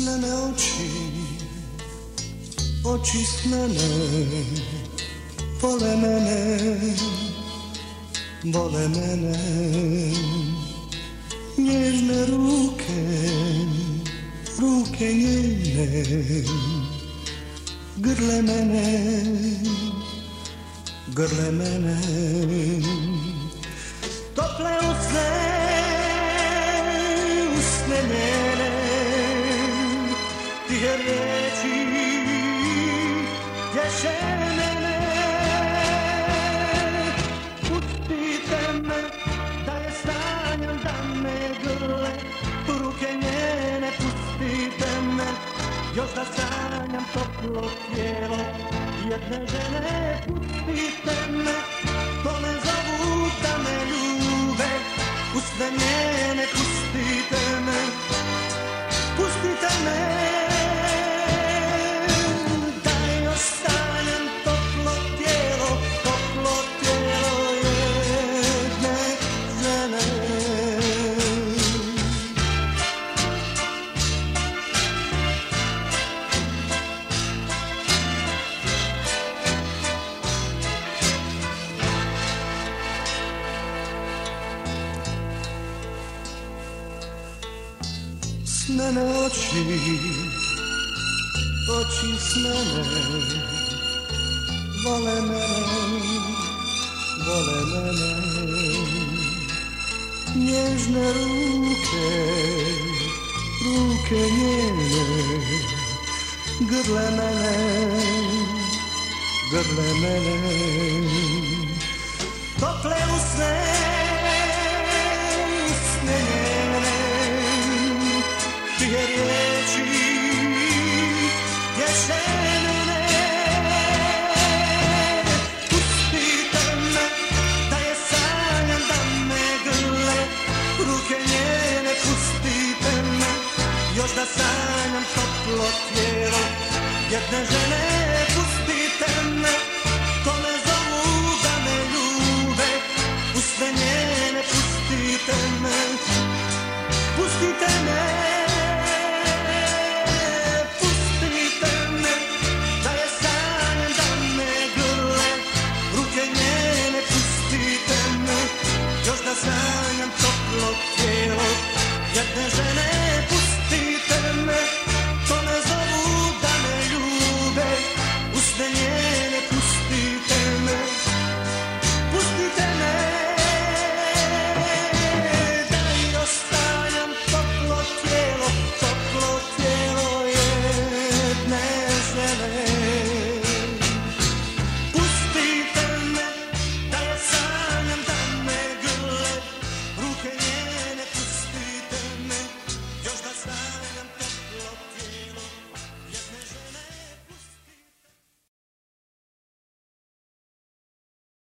Snene oči, oči snene, vole mene, vole mene. Nježne ruke, ruke njene, grle mene, grle mene. Tople usne, usne njene, tihe riječi tješe mene. Pustite me da je sanjam, da me grle ruke njene. Pustite me još da sanjam toplo tijelo jedne žene. Pustite me, to me zovu da me ljube usne njene. Pustite me, pustite me da još sanjam toplo tijelo jedne žene. Snene oči, oči snene, vole mene, vole mene. Nježne ruke, ruke njene, grle mene, grle mene. Tople usne, usne njene, tije riječi tješe mene. Pustite me da je sanjam, da me grle ruke njene. Pustite me još da sanjam toplo tijelo jedne žene. Pustite